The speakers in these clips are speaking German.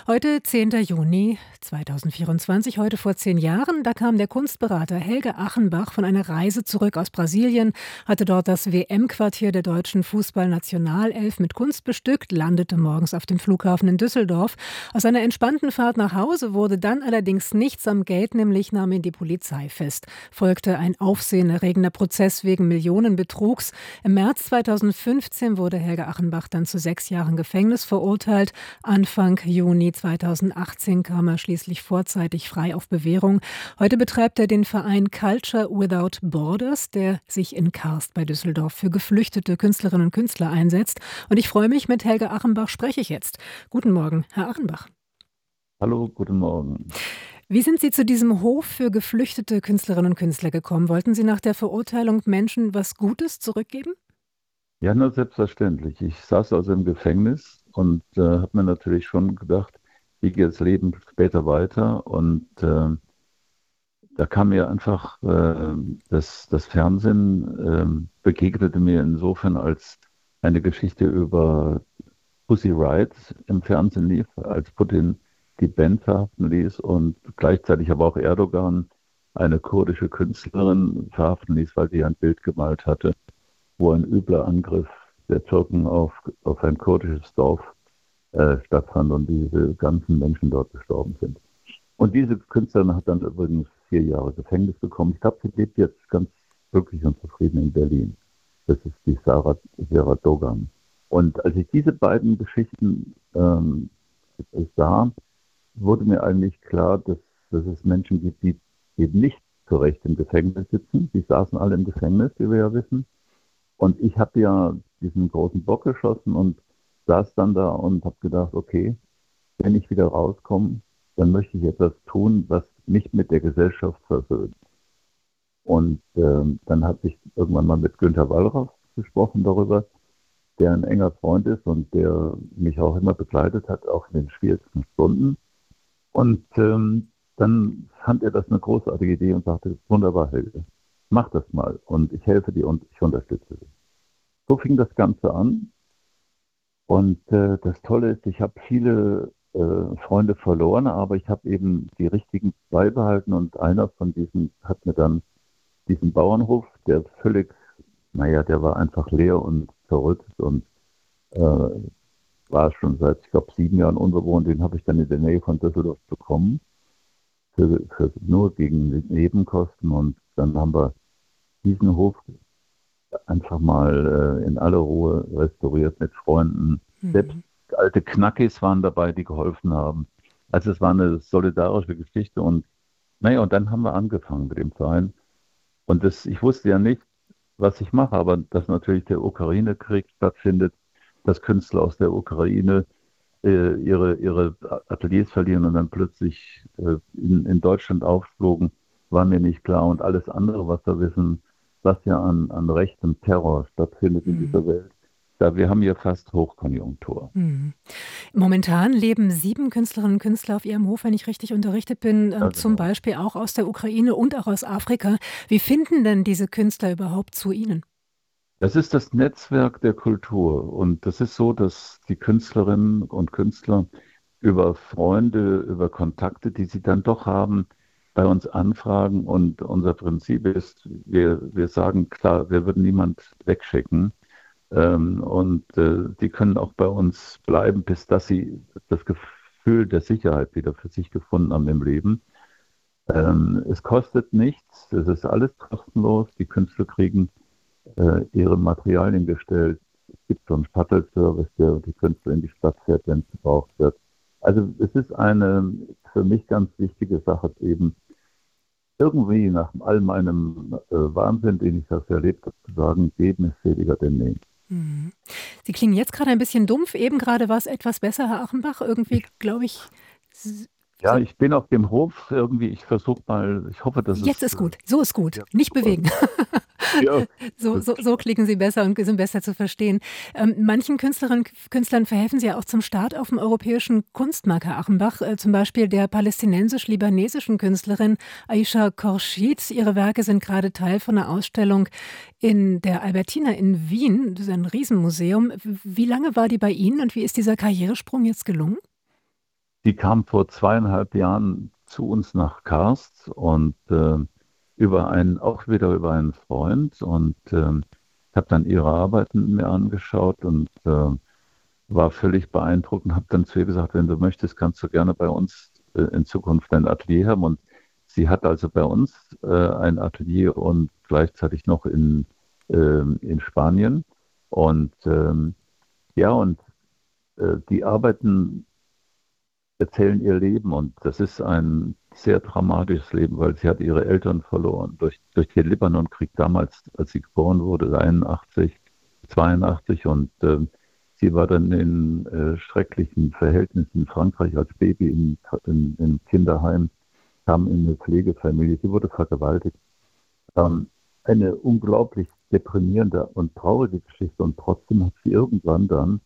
Heute 10. Juni 2024, heute vor 10 Jahren, da kam der Kunstberater Helge Achenbach von einer Reise zurück aus Brasilien, hatte dort das WM-Quartier der deutschen Fußballnationalelf mit Kunst bestückt, landete morgens auf dem Flughafen in Düsseldorf. Aus einer entspannten Fahrt nach Hause wurde dann allerdings nichts am Geld, nämlich nahm ihn die Polizei fest. Folgte ein aufsehenerregender Prozess wegen Millionenbetrugs. Im März 2015 wurde Helge Achenbach dann zu 6 Jahren Gefängnis verurteilt. Anfang Juni 2018 kam er schließlich vorzeitig frei auf Bewährung. Heute betreibt er den Verein Culture Without Borders, der sich in Karst bei Düsseldorf für geflüchtete Künstlerinnen und Künstler einsetzt. Und ich freue mich, mit Helge Achenbach spreche ich jetzt. Guten Morgen, Herr Achenbach. Hallo, guten Morgen. Wie sind Sie zu diesem Hof für geflüchtete Künstlerinnen und Künstler gekommen? Wollten Sie nach der Verurteilung Menschen was Gutes zurückgeben? Ja, na, selbstverständlich. Ich saß also im Gefängnis und habe mir natürlich schon gedacht, wie geht das Leben später weiter? Und da kam mir einfach das Fernsehen begegnete mir insofern, als eine Geschichte über Pussy Riot im Fernsehen lief, als Putin die Band verhaften ließ und gleichzeitig aber auch Erdogan eine kurdische Künstlerin verhaften ließ, weil sie ein Bild gemalt hatte, wo ein übler Angriff der Türken auf ein kurdisches Dorf stattfand und diese ganzen Menschen dort gestorben sind. Und diese Künstlerin hat dann übrigens 4 Jahre Gefängnis bekommen. Ich glaube, sie lebt jetzt ganz glücklich und zufrieden in Berlin. Das ist die Sera Dogan. Und als ich diese beiden Geschichten sah, wurde mir eigentlich klar, dass es Menschen gibt, die eben nicht zu Recht im Gefängnis sitzen. Die saßen alle im Gefängnis, wie wir ja wissen. Und ich habe ja diesen großen Bock geschossen und saß dann da und habe gedacht, okay, wenn ich wieder rauskomme, dann möchte ich etwas tun, was mich mit der Gesellschaft versöhnt. Und dann habe ich irgendwann mal mit Günter Wallraff gesprochen darüber, der ein enger Freund ist und der mich auch immer begleitet hat, auch in den schwierigsten Stunden. Und dann fand er das eine großartige Idee und sagte, wunderbar, Helge, mach das mal und ich helfe dir und ich unterstütze dich. So fing das Ganze an und das Tolle ist, ich habe viele Freunde verloren, aber ich habe eben die richtigen beibehalten und einer von diesen hat mir dann diesen Bauernhof, der völlig, naja, der war einfach leer und verrückt und äh, war schon seit, ich glaube, 7 Jahren unbewohnt, den habe ich dann in der Nähe von Düsseldorf bekommen, nur gegen Nebenkosten und dann haben wir diesen Hof einfach mal in aller Ruhe restauriert mit Freunden. Selbst Mhm. alte Knackis waren dabei, die geholfen haben. Also es war eine solidarische Geschichte und naja, und dann haben wir angefangen mit dem Verein. Und ich wusste ja nicht, was ich mache, aber dass natürlich der Ukraine-Krieg stattfindet, dass Künstler aus der Ukraine ihre Ateliers verlieren und dann plötzlich in Deutschland aufflogen, war mir nicht klar. Und alles andere, was wir wissen, was ja an rechtem Terror stattfindet in Mhm. dieser Welt, da wir haben ja fast Hochkonjunktur. Mhm. Momentan leben 7 Künstlerinnen und Künstler auf ihrem Hof, wenn ich richtig unterrichtet bin, Ja, zum genau. Beispiel auch aus der Ukraine und auch aus Afrika. Wie finden denn diese Künstler überhaupt zu Ihnen? Das ist das Netzwerk der Kultur. Und das ist so, dass die Künstlerinnen und Künstler über Freunde, über Kontakte, die sie dann doch haben, bei uns anfragen. Und unser Prinzip ist, wir sagen klar, wir würden niemand wegschicken. Die können auch bei uns bleiben, bis dass sie das Gefühl der Sicherheit wieder für sich gefunden haben im Leben. Es kostet nichts, es ist alles kostenlos. Die Künstler kriegen ihre Materialien gestellt. Es gibt so einen Shuttle-Service, der die Künstler in die Stadt fährt, wenn es gebraucht wird. Also es ist eine für mich ganz wichtige Sache, eben irgendwie nach all meinem Wahnsinn, den ich das erlebt habe, zu sagen, geben ist seliger denn nehmen. Mhm. Sie klingen jetzt gerade ein bisschen dumpf. Eben gerade war es etwas besser, Herr Achenbach. Irgendwie, Ich, glaube ich, s- ja, ich bin auf dem Hof irgendwie, ich versuche mal, ich hoffe, dass jetzt es ist gut. So ist gut. ja, Nicht super. bewegen. Ja, So klingen Sie besser und sind besser zu verstehen. Manchen Künstlerinnen und Künstlern verhelfen Sie ja auch zum Start auf dem europäischen Kunstmarkt, Herr Achenbach. Zum Beispiel der palästinensisch-libanesischen Künstlerin Aisha Khorshid. Ihre Werke sind gerade Teil von einer Ausstellung in der Albertina in Wien. Das ist ein Riesenmuseum. Wie lange war die bei Ihnen und wie ist dieser Karrieresprung jetzt gelungen? die kam vor 2,5 Jahren zu uns nach Karst und auch wieder über einen Freund und habe dann ihre Arbeiten mir angeschaut und war völlig beeindruckt und habe dann zu ihr gesagt, wenn du möchtest, kannst du gerne bei uns in Zukunft ein Atelier haben. Und sie hat also bei uns ein Atelier und gleichzeitig noch in Spanien. Und ja, und die arbeiten, erzählen ihr Leben und das ist ein sehr dramatisches Leben, weil sie hat ihre Eltern verloren durch den Libanonkrieg damals, als sie geboren wurde, 81, 82 und sie war dann in schrecklichen Verhältnissen in Frankreich als Baby im Kinderheim, kam in eine Pflegefamilie, sie wurde vergewaltigt. Ähm, eine unglaublich deprimierende und traurige Geschichte und trotzdem hat sie irgendwann dann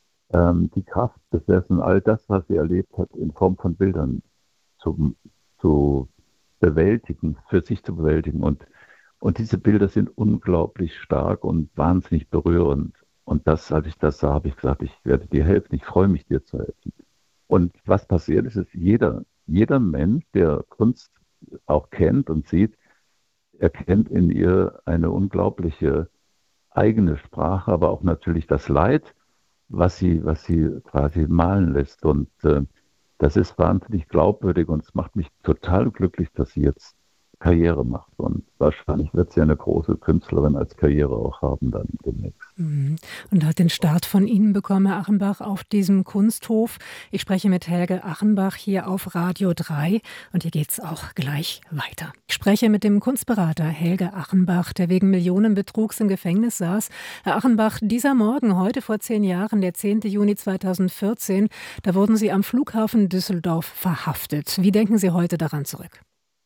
die Kraft besessen, all das, was sie erlebt hat, in Form von Bildern zu, zu bewältigen, für sich zu bewältigen. Und diese Bilder sind unglaublich stark und wahnsinnig berührend. Und das, als ich das sah, habe ich gesagt, ich werde dir helfen, ich freue mich, dir zu helfen. Und was passiert ist, ist jeder Mensch, der Kunst auch kennt und sieht, erkennt in ihr eine unglaubliche eigene Sprache, aber auch natürlich das Leid, was sie quasi malen lässt. Und das ist wahnsinnig glaubwürdig und es macht mich total glücklich, dass sie jetzt Karriere macht. Und wahrscheinlich wird sie eine große Künstlerin als Karriere auch haben dann demnächst. Mhm. Und hat den Start von Ihnen bekommen, Herr Achenbach, auf diesem Kunsthof. Ich spreche mit Helge Achenbach hier auf Radio 3 und hier geht es auch gleich weiter. Ich spreche mit dem Kunstberater Helge Achenbach, der wegen Millionenbetrugs im Gefängnis saß. Herr Achenbach, dieser Morgen, heute vor 10 Jahren, der 10. Juni 2014, da wurden Sie am Flughafen Düsseldorf verhaftet. Wie denken Sie heute daran zurück?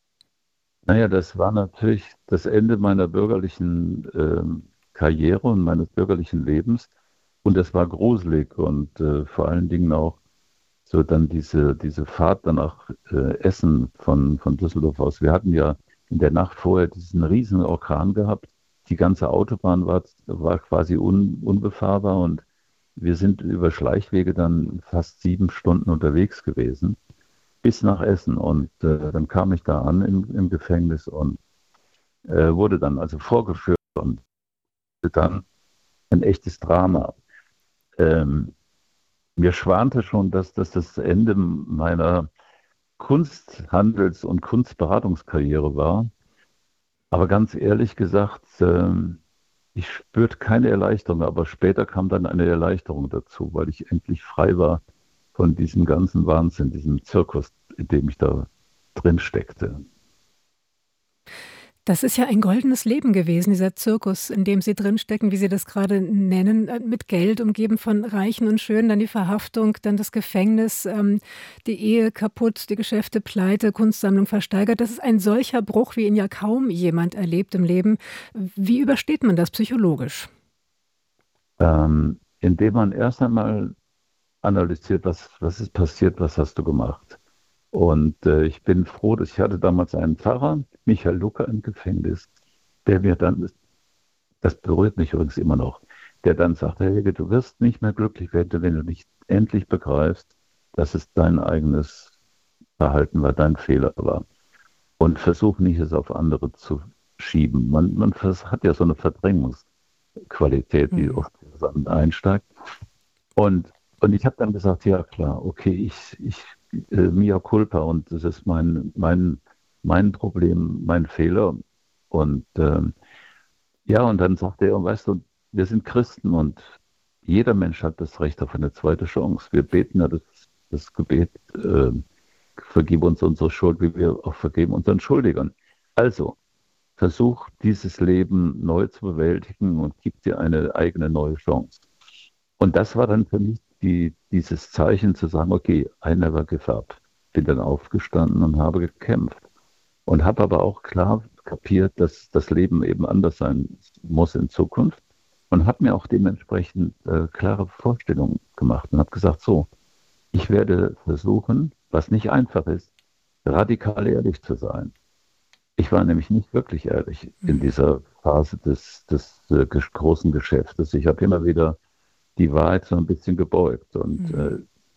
Naja, das war natürlich das Ende meiner bürgerlichen Karriere und meines bürgerlichen Lebens. Und es war gruselig und vor allen Dingen auch so dann diese Fahrt dann nach Essen von Düsseldorf aus. Wir hatten ja in der Nacht vorher diesen riesen Orkan gehabt. Die ganze Autobahn war quasi unbefahrbar und wir sind über Schleichwege dann fast 7 Stunden unterwegs gewesen bis nach Essen. Und dann kam ich da an im Gefängnis und wurde dann also vorgeführt und dann ein echtes Drama. Ähm, Mir schwante schon, dass das das Ende meiner Kunsthandels- und Kunstberatungskarriere war. Aber ganz ehrlich gesagt, ich spürte keine Erleichterung, aber später kam dann eine Erleichterung dazu, weil ich endlich frei war von diesem ganzen Wahnsinn, diesem Zirkus, in dem ich da drin steckte. Das ist ja ein goldenes Leben gewesen, dieser Zirkus, in dem Sie drinstecken, wie Sie das gerade nennen, mit Geld umgeben von Reichen und Schönen, dann die Verhaftung, dann das Gefängnis, die Ehe kaputt, die Geschäfte pleite, Kunstsammlung versteigert. Das ist ein solcher Bruch, wie ihn ja kaum jemand erlebt im Leben. Wie übersteht man das psychologisch? Indem man erst einmal analysiert, was ist passiert, was hast du gemacht. Und ich bin froh, dass ich hatte damals einen Pfarrer, Michael Lucker im Gefängnis, der mir dann, das berührt mich übrigens immer noch, der dann sagte, Helge, du wirst nicht mehr glücklich werden, wenn du nicht endlich begreifst, dass es dein eigenes Verhalten war, dein Fehler war. Und versuch nicht, es auf andere zu schieben. Man hat ja so eine Verdrängungsqualität, die Mhm. oft einsteigt. Und ich habe dann gesagt, ja klar, okay, mea culpa und das ist mein Problem, mein Fehler. Und ja, und dann sagte er, weißt du, wir sind Christen und jeder Mensch hat das Recht auf eine zweite Chance. Wir beten ja das Gebet, vergib uns unsere Schuld, wie wir auch vergeben unseren Schuldigern. Also, versuch dieses Leben neu zu bewältigen und gib dir eine eigene neue Chance. Und das war dann für mich dieses Zeichen zu sagen, okay, I never give up. Bin dann aufgestanden und habe gekämpft. Und habe aber auch klar kapiert, dass das Leben eben anders sein muss in Zukunft. Und habe mir auch dementsprechend klare Vorstellungen gemacht und habe gesagt, so, ich werde versuchen, was nicht einfach ist, radikal ehrlich zu sein. Ich war nämlich nicht wirklich ehrlich in Mhm. dieser Phase des großen Geschäftes. Ich habe immer wieder die Wahrheit so ein bisschen gebeugt. Und Mhm.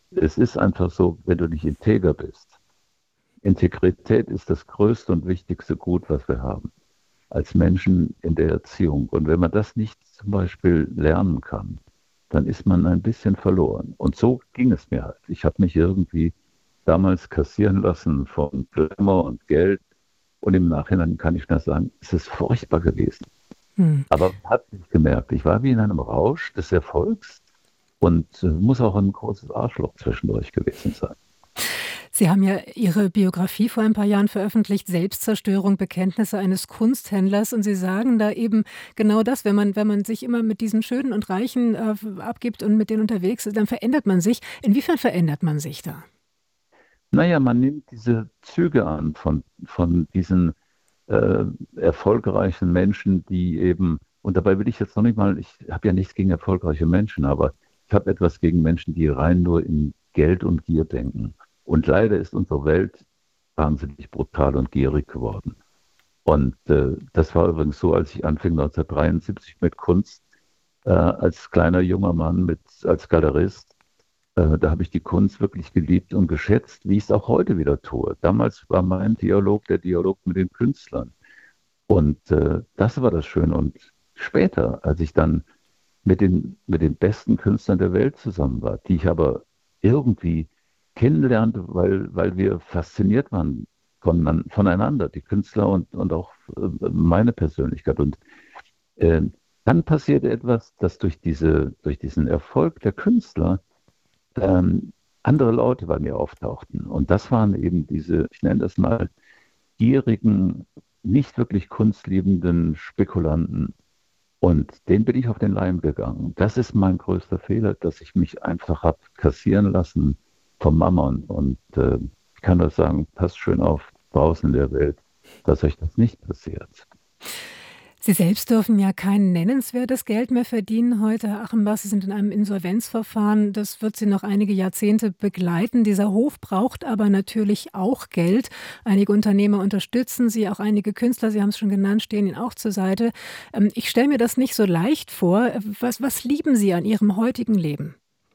es ist einfach so, wenn du nicht integer bist. Integrität ist das größte und wichtigste Gut, was wir haben als Menschen in der Erziehung. Und wenn man das nicht zum Beispiel lernen kann, dann ist man ein bisschen verloren. Und so ging es mir halt. Ich habe mich irgendwie damals kassieren lassen von Glamour und Geld. Und im Nachhinein kann ich nur sagen, es ist furchtbar gewesen. Hm. Aber man hat nicht gemerkt, ich war wie in einem Rausch des Erfolgs und muss auch ein großes Arschloch zwischendurch gewesen sein. Sie haben ja Ihre Biografie vor ein paar Jahren veröffentlicht, Selbstzerstörung, Bekenntnisse eines Kunsthändlers. Und Sie sagen da eben genau das, wenn man sich immer mit diesen Schönen und Reichen abgibt und mit denen unterwegs ist, dann verändert man sich. Inwiefern verändert man sich da? Naja, man nimmt diese Züge an von diesen äh, erfolgreichen Menschen, die eben, und dabei will ich jetzt noch nicht mal, ich habe ja nichts gegen erfolgreiche Menschen, aber ich habe etwas gegen Menschen, die rein nur in Geld und Gier denken. Und leider ist unsere Welt wahnsinnig brutal und gierig geworden. Und das war übrigens so, als ich anfing 1973 mit Kunst, als kleiner junger Mann als Galerist. Da habe ich die Kunst wirklich geliebt und geschätzt, wie ich es auch heute wieder tue. Damals war mein Dialog der Dialog mit den Künstlern. Und das war das Schöne. Und später, als ich dann mit den besten Künstlern der Welt zusammen war, die ich aber irgendwie kennenlernte, weil wir fasziniert waren voneinander, die Künstler und auch meine Persönlichkeit. Und äh, dann passierte etwas, dass durch diesen Erfolg der Künstler andere Leute bei mir auftauchten. Und das waren eben diese, ich nenne das mal, gierigen, nicht wirklich kunstliebenden Spekulanten. Und den bin ich auf den Leim gegangen. Das ist mein größter Fehler, dass ich mich einfach habe kassieren lassen vom Mammon. Und ich kann nur sagen, passt schön auf draußen in der Welt, dass euch das nicht passiert. Sie selbst dürfen ja kein nennenswertes Geld mehr verdienen heute, Herr Achenbach. Sie sind in einem Insolvenzverfahren. Das wird Sie noch einige Jahrzehnte begleiten. Dieser Hof braucht aber natürlich auch Geld. Einige Unternehmer unterstützen Sie, auch einige Künstler, Sie haben es schon genannt, stehen Ihnen auch zur Seite. Ich stelle mir das nicht so leicht vor. Was lieben Sie an Ihrem heutigen Leben?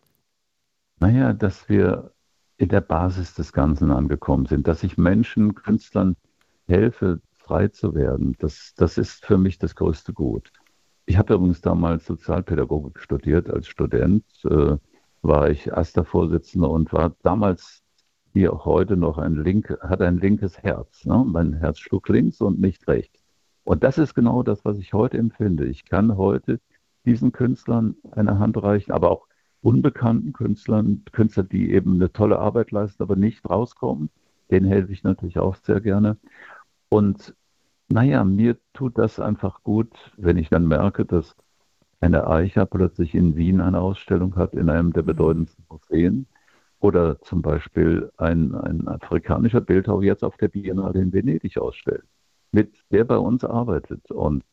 Naja, dass wir in der Basis des Ganzen angekommen sind, dass ich Menschen, Künstlern helfe, frei zu werden. Das ist für mich das größte Gut. Ich habe übrigens damals Sozialpädagogik studiert. Als Student war ich erster Vorsitzender und war damals wie auch heute noch hatte ein linkes Herz. Ne? Mein Herz schlug links und nicht rechts. Und das ist genau das, was ich heute empfinde. Ich kann heute diesen Künstlern eine Hand reichen, aber auch unbekannten Künstlern, Künstler, die eben eine tolle Arbeit leisten, aber nicht rauskommen. Denen helfe ich natürlich auch sehr gerne. Und naja, mir tut das einfach gut, wenn ich dann merke, dass eine Eicher plötzlich in Wien eine Ausstellung hat, in einem der bedeutendsten Museen. Oder zum Beispiel ein afrikanischer Bildhauer jetzt auf der Biennale in Venedig ausstellt, mit der bei uns arbeitet. Und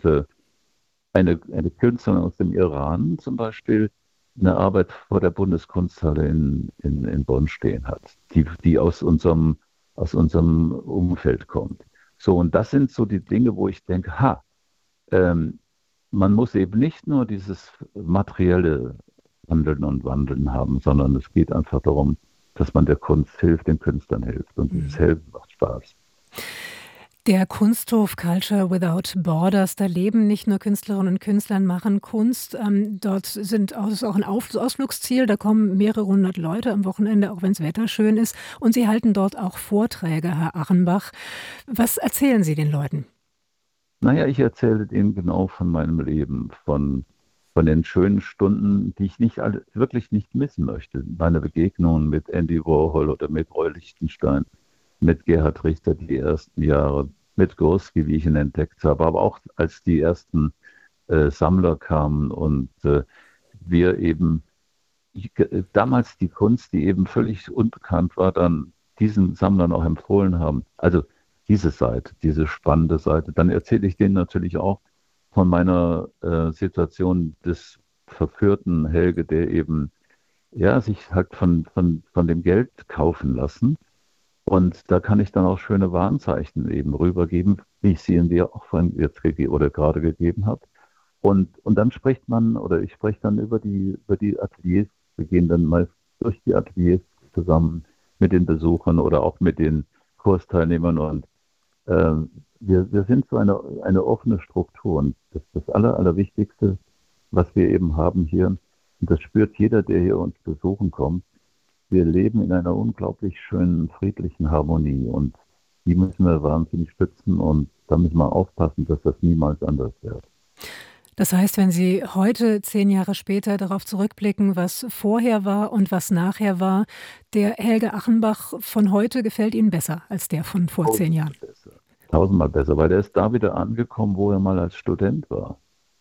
eine Künstlerin aus dem Iran zum Beispiel eine Arbeit vor der Bundeskunsthalle in Bonn stehen hat, die aus unserem Umfeld kommt. So, und das sind so die Dinge, wo ich denke, ähm, man muss eben nicht nur dieses materielle Handeln und Wandeln haben, sondern es geht einfach darum, dass man der Kunst hilft, den Künstlern hilft. Und dieses Helfen macht Spaß. Der Kunsthof Culture Without Borders, da leben nicht nur Künstlerinnen und Künstler, machen Kunst. Dort ist auch ein Ausflugsziel, da kommen mehrere hundert Leute am Wochenende, auch wenn das Wetter schön ist. Und Sie halten dort auch Vorträge, Herr Achenbach. Was erzählen Sie den Leuten? Naja, ich erzähle denen genau von meinem Leben, von den schönen Stunden, die ich wirklich nicht missen möchte. Meine Begegnungen mit Andy Warhol oder mit Roy Lichtenstein, mit Gerhard Richter die ersten Jahre, mit Gursky, wie ich ihn entdeckt habe, aber auch als die ersten Sammler kamen und wir eben damals die Kunst, die eben völlig unbekannt war, dann diesen Sammlern auch empfohlen haben. Also diese Seite, diese spannende Seite. Dann erzähle ich denen natürlich auch von meiner Situation des verführten Helge, der eben ja, sich hat von dem Geld kaufen lassen. Und da kann ich dann auch schöne Warnzeichen eben rübergeben, wie ich sie in dir auch vorhin jetzt oder gerade gegeben habe. Und dann spricht man, oder ich spreche dann über die Ateliers. Wir gehen dann mal durch die Ateliers zusammen mit den Besuchern oder auch mit den Kursteilnehmern. Und wir sind so eine offene Struktur. Und das Allerwichtigste, was wir eben haben hier, und das spürt jeder, der hier uns besuchen kommt, wir leben in einer unglaublich schönen, friedlichen Harmonie. Und die müssen wir wahnsinnig schützen. Und da müssen wir aufpassen, dass das niemals anders wird. Das heißt, wenn Sie heute 10 Jahre später darauf zurückblicken, was vorher war und was nachher war, der Helge Achenbach von heute gefällt Ihnen besser als der von vor 10 Jahren? Besser. Tausendmal besser, weil der ist da wieder angekommen, wo er mal als Student war.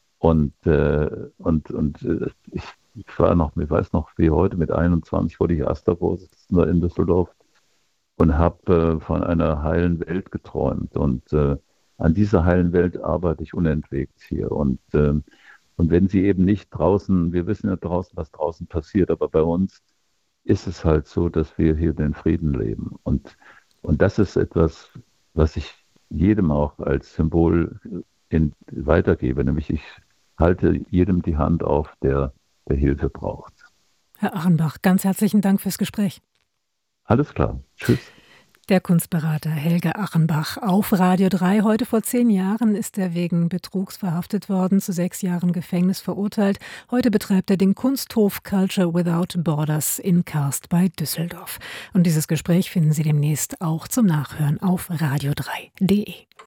Ich war noch, ich weiß noch, wie heute mit 21 wurde ich AStA-Vorsitzender in Düsseldorf und habe von einer heilen Welt geträumt. Und an dieser heilen Welt arbeite ich unentwegt hier. Und wenn sie eben nicht draußen, wir wissen ja draußen, was draußen passiert, aber bei uns ist es halt so, dass wir hier den Frieden leben. Und das ist etwas, was ich jedem auch als Symbol weitergebe, nämlich ich halte jedem die Hand auf, der Hilfe braucht. Herr Achenbach, ganz herzlichen Dank fürs Gespräch. Alles klar. Tschüss. Der Kunstberater Helge Achenbach auf Radio 3. Heute vor 10 Jahren ist er wegen Betrugs verhaftet worden, zu 6 Jahren Gefängnis verurteilt. Heute betreibt er den Kunsthof Culture Without Borders in Karst bei Düsseldorf. Und dieses Gespräch finden Sie demnächst auch zum Nachhören auf radio3.de.